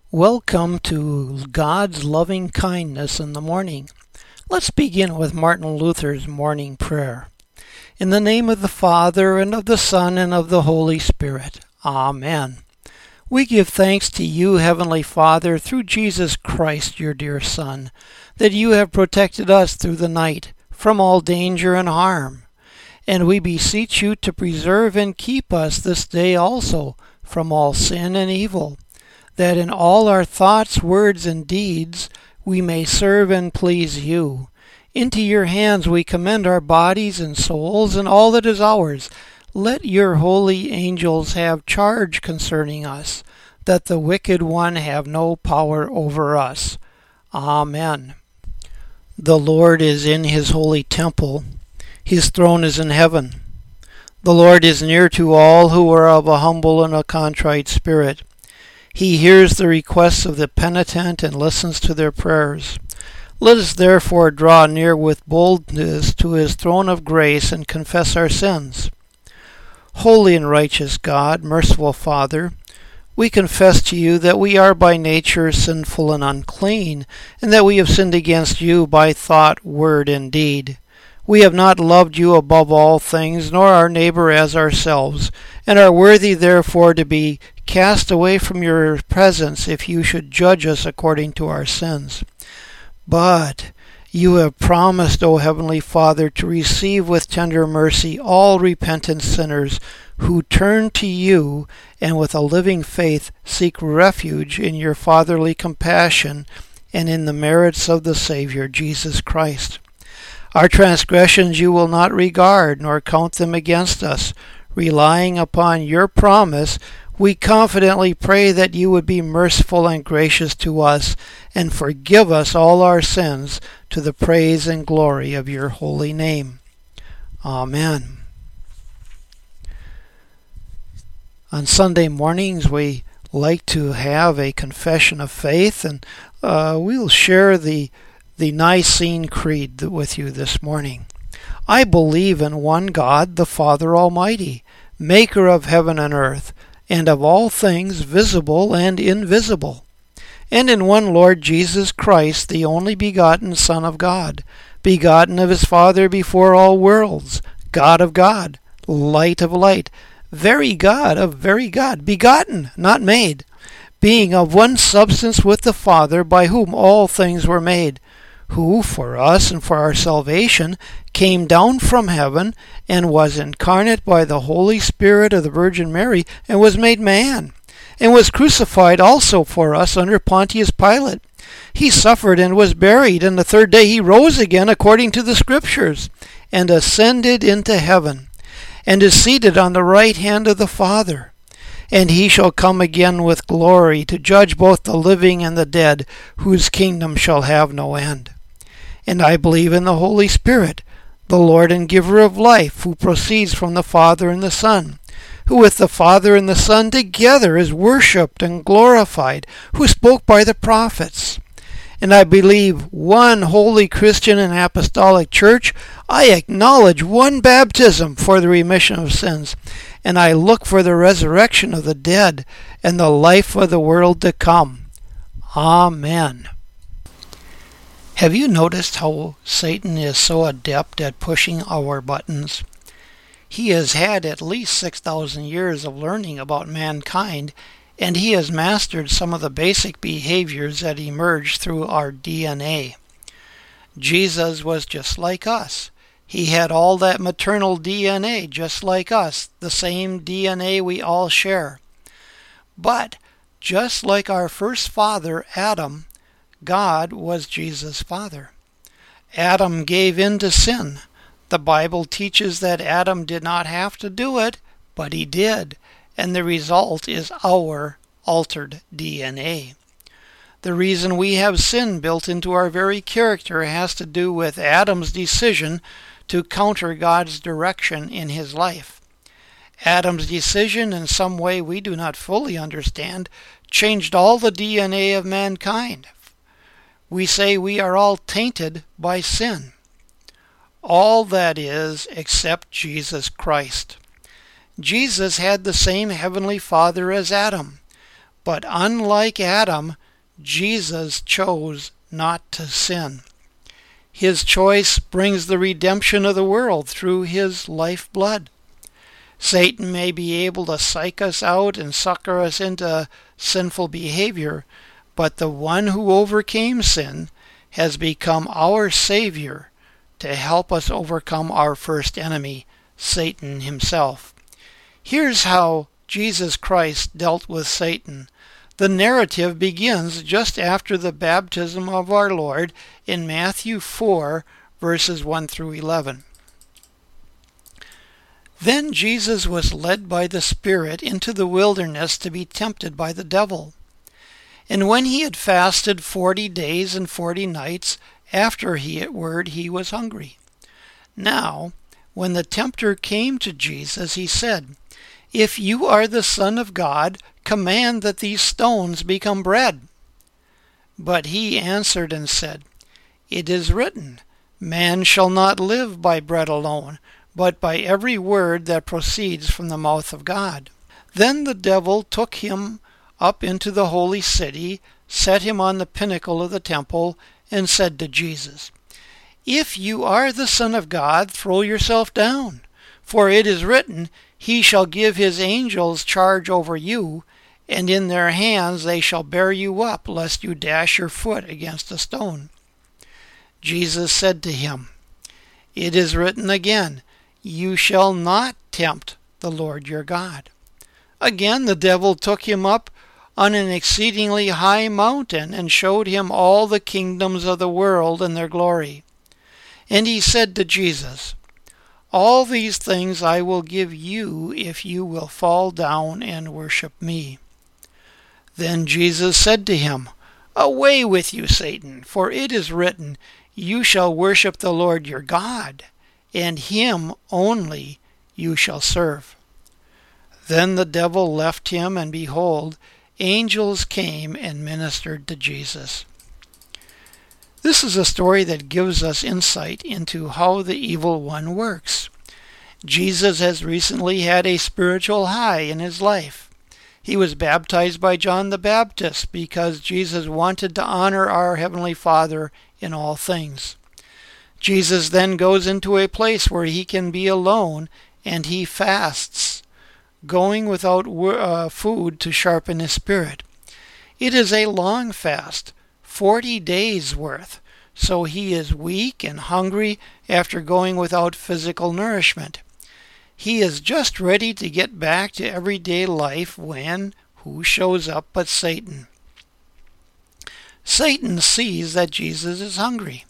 Welcome to God's loving kindness in the morning. Let's begin with Martin Luther's morning prayer. In the name of the Father, and of the Son, and of the Holy Spirit. Amen. We give thanks to you, Heavenly Father, through Jesus Christ, your dear Son, that you have protected us through the night from all danger and harm. And we beseech you to preserve and keep us this day also from all sin and evil, that in all our thoughts, words, and deeds we may serve and please you. Into your hands we commend our bodies and souls and all that is ours. Let your holy angels have charge concerning us, that the wicked one have no power over us. Amen. The Lord is in his holy temple. His throne is in heaven. The Lord is near to all who are of a humble and a contrite spirit. He hears the requests of the penitent and listens to their prayers. Let us therefore draw near with boldness to his throne of grace and confess our sins. Holy and righteous God, merciful Father, we confess to you that we are by nature sinful and unclean, and that we have sinned against you by thought, word, and deed. We have not loved you above all things, nor our neighbor as ourselves, and are worthy therefore to be cast away from your presence if you should judge us according to our sins. But you have promised, O Heavenly Father, to receive with tender mercy all repentant sinners who turn to you and with a living faith seek refuge in your fatherly compassion and in the merits of the Savior, Jesus Christ. Our transgressions you will not regard, nor count them against us. Relying upon your promise, we confidently pray that you would be merciful and gracious to us, and forgive us all our sins, to the praise and glory of your holy name. Amen. On Sunday mornings, we like to have a confession of faith, and we'll share the Nicene Creed with you this morning. I believe in one God, the Father Almighty, maker of heaven and earth, and of all things visible and invisible, and in one Lord Jesus Christ, the only begotten Son of God, begotten of his Father before all worlds, God of God, light of light, very God of very God, begotten, not made, being of one substance with the Father, by whom all things were made, who for us and for our salvation came down from heaven and was incarnate by the Holy Spirit of the Virgin Mary, and was made man, and was crucified also for us under Pontius Pilate. He suffered and was buried, and the third day he rose again according to the Scriptures, and ascended into heaven, and is seated on the right hand of the Father. And he shall come again with glory to judge both the living and the dead, whose kingdom shall have no end. And I believe in the Holy Spirit, the Lord and giver of life, who proceeds from the Father and the Son, who with the Father and the Son together is worshipped and glorified, who spoke by the prophets. And I believe one holy Christian and apostolic church. I acknowledge one baptism for the remission of sins, and I look for the resurrection of the dead and the life of the world to come. Amen. Have you noticed how Satan is so adept at pushing our buttons? He has had at least 6,000 years of learning about mankind, and he has mastered some of the basic behaviors that emerge through our DNA. Jesus was just like us. He had all that maternal DNA just like us, the same DNA we all share. But just like our first father, Adam, God was Jesus' father. Adam gave in to sin. The Bible teaches that Adam did not have to do it, but he did, and the result is our altered DNA. The reason we have sin built into our very character has to do with Adam's decision to counter God's direction in his life. Adam's decision, in some way we do not fully understand, changed all the DNA of mankind. We say we are all tainted by sin. All that is, except Jesus Christ. Jesus had the same heavenly Father as Adam, but unlike Adam, Jesus chose not to sin. His choice brings the redemption of the world through his lifeblood. Satan may be able to psych us out and sucker us into sinful behavior, but the one who overcame sin has become our Savior to help us overcome our first enemy, Satan himself. Here's how Jesus Christ dealt with Satan. The narrative begins just after the baptism of our Lord in Matthew 4, verses 1 through 11. Then Jesus was led by the Spirit into the wilderness to be tempted by the devil. And when he had fasted 40 days and 40 nights, afterward he was hungry. Now, when the tempter came to Jesus, he said, "If you are the Son of God, command that these stones become bread." But he answered and said, "It is written, man shall not live by bread alone, but by every word that proceeds from the mouth of God." Then the devil took him up into the holy city, set him on the pinnacle of the temple, and said to Jesus, "If you are the Son of God, throw yourself down. For it is written, he shall give his angels charge over you, and in their hands they shall bear you up, lest you dash your foot against a stone." Jesus said to him, "It is written again, you shall not tempt the Lord your God." Again the devil took him up on an exceedingly high mountain and showed him all the kingdoms of the world and their glory. And he said to Jesus, "All these things I will give you if you will fall down and worship me." Then Jesus said to him, "Away with you, Satan, for it is written, you shall worship the Lord your God, and him only you shall serve." Then the devil left him, and behold, angels came and ministered to Jesus. This is a story that gives us insight into how the evil one works. Jesus has recently had a spiritual high in his life. He was baptized by John the Baptist because Jesus wanted to honor our Heavenly Father in all things. Jesus then goes into a place where he can be alone, and he fasts, going without food to sharpen his spirit. It is a long fast, 40 days worth, so he is weak and hungry after going without physical nourishment. He is just ready to get back to everyday life when who shows up but Satan? Satan sees that Jesus is hungry.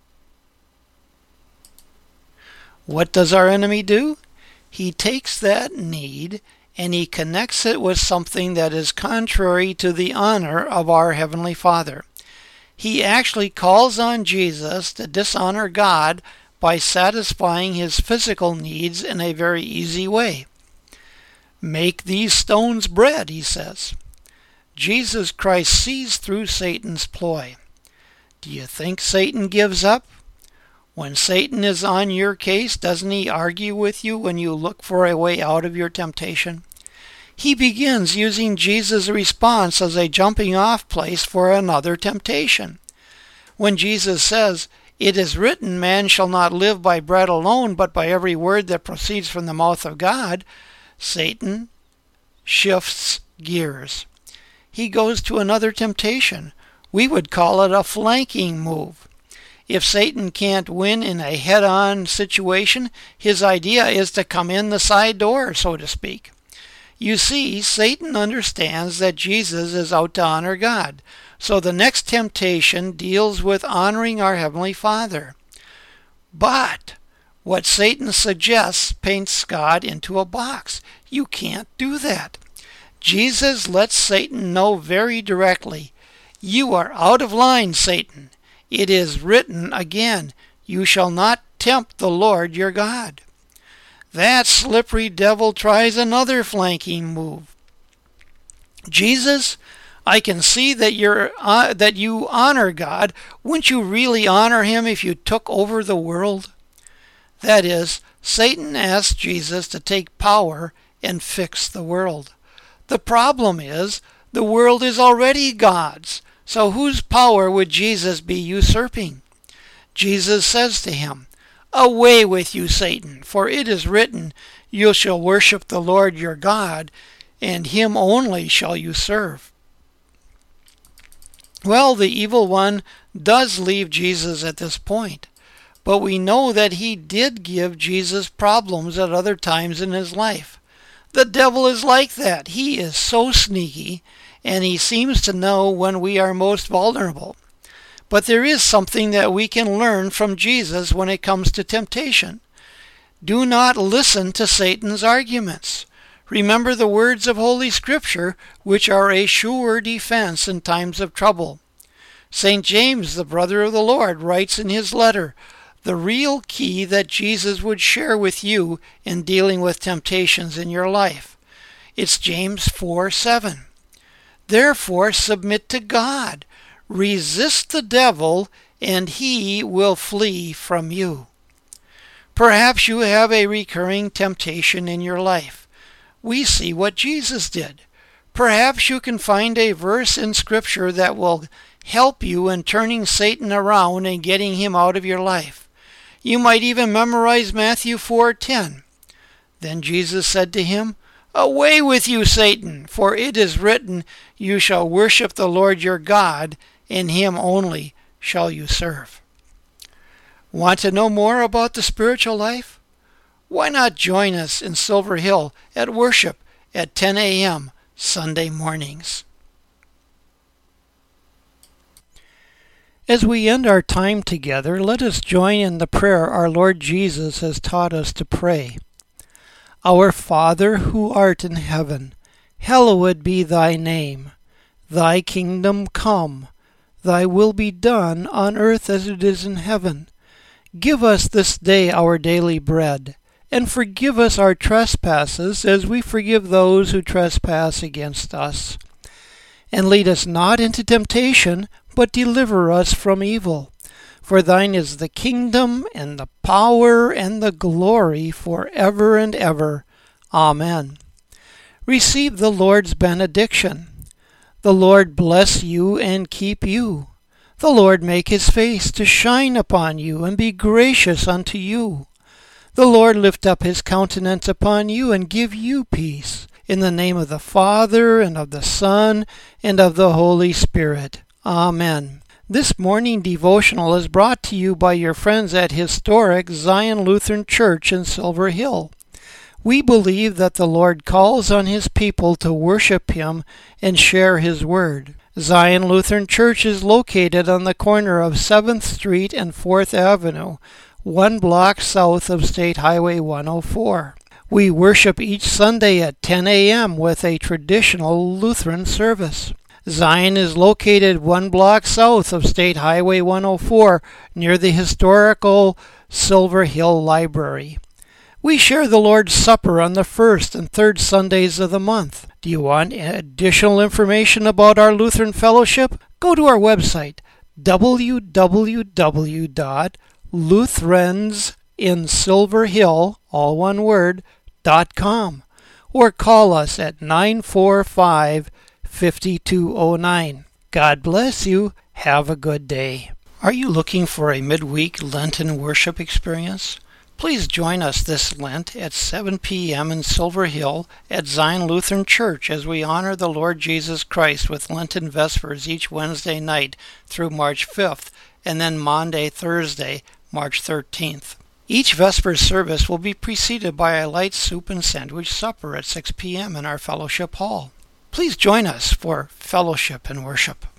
What does our enemy do? He takes that need and he connects it with something that is contrary to the honor of our Heavenly Father. He actually calls on Jesus to dishonor God by satisfying his physical needs in a very easy way. "Make these stones bread," he says. Jesus Christ sees through Satan's ploy. Do you think Satan gives up? When Satan is on your case, doesn't he argue with you when you look for a way out of your temptation? He begins using Jesus' response as a jumping off place for another temptation. When Jesus says, "It is written, man shall not live by bread alone, but by every word that proceeds from the mouth of God," Satan shifts gears. He goes to another temptation. We would call it a flanking move. If Satan can't win in a head-on situation, his idea is to come in the side door, so to speak. You see, Satan understands that Jesus is out to honor God. So the next temptation deals with honoring our Heavenly Father. But what Satan suggests paints God into a box. You can't do that. Jesus lets Satan know very directly, "You are out of line, Satan. It is written again, you shall not tempt the Lord your God." That slippery devil tries another flanking move. "Jesus, I can see that you honor God. Wouldn't you really honor him if you took over the world?" That is, Satan asked Jesus to take power and fix the world. The problem is, the world is already God's, So whose power would Jesus be usurping? Jesus says to him, "Away with you, Satan, for it is written, you shall worship the Lord your God, and him only shall you serve." Well, the evil one does leave Jesus at this point, but we know that he did give Jesus problems at other times in his life. The devil is like that. He is so sneaky, and he seems to know when we are most vulnerable. But there is something that we can learn from Jesus when it comes to temptation. Do not listen to Satan's arguments. Remember the words of Holy Scripture, which are a sure defense in times of trouble. St. James, the brother of the Lord, writes in his letter, the real key that Jesus would share with you in dealing with temptations in your life. It's James 4:7. Therefore submit to God. Resist the devil, and he will flee from you. Perhaps you have a recurring temptation in your life. We see what Jesus did. Perhaps you can find a verse in Scripture that will help you in turning Satan around and getting him out of your life. You might even memorize Matthew 4:10. Then Jesus said to him, "Away with you, Satan, for it is written, you shall worship the Lord your God, and him only shall you serve." Want to know more about the spiritual life? Why not join us in Silver Hill at worship at 10 a.m. Sunday mornings? As we end our time together, let us join in the prayer our Lord Jesus has taught us to pray. Our Father, who art in heaven, hallowed be thy name. Thy kingdom come. Thy will be done on earth as it is in heaven. Give us this day our daily bread, and forgive us our trespasses as we forgive those who trespass against us. And lead us not into temptation, but deliver us from evil. For thine is the kingdom, and the power, and the glory, forever and ever. Amen. Receive the Lord's benediction. The Lord bless you and keep you. The Lord make his face to shine upon you and be gracious unto you. The Lord lift up his countenance upon you and give you peace. In the name of the Father, and of the Son, and of the Holy Spirit. Amen. This morning devotional is brought to you by your friends at historic Zion Lutheran Church in Silver Hill. We believe that the Lord calls on his people to worship him and share his word. Zion Lutheran Church is located on the corner of 7th Street and 4th Avenue, 1 block south of State Highway 104. We worship each Sunday at 10 a.m. with a traditional Lutheran service. Zion is located 1 block south of State Highway 104 near the historical Silver Hill Library. We share the Lord's Supper on the first and third Sundays of the month. Do you want additional information about our Lutheran Fellowship? Go to our website, www.lutheransinsilverhill, all one word, .com, or call us at 945-5209. God bless you. Have a good day. Are you looking for a midweek Lenten worship experience? Please join us this Lent at 7 p.m. in Silver Hill at Zion Lutheran Church as we honor the Lord Jesus Christ with Lenten Vespers each Wednesday night through March 5th, and then Maundy, Thursday, March 13th. Each Vespers service will be preceded by a light soup and sandwich supper at 6 p.m. in our fellowship hall. Please join us for fellowship and worship.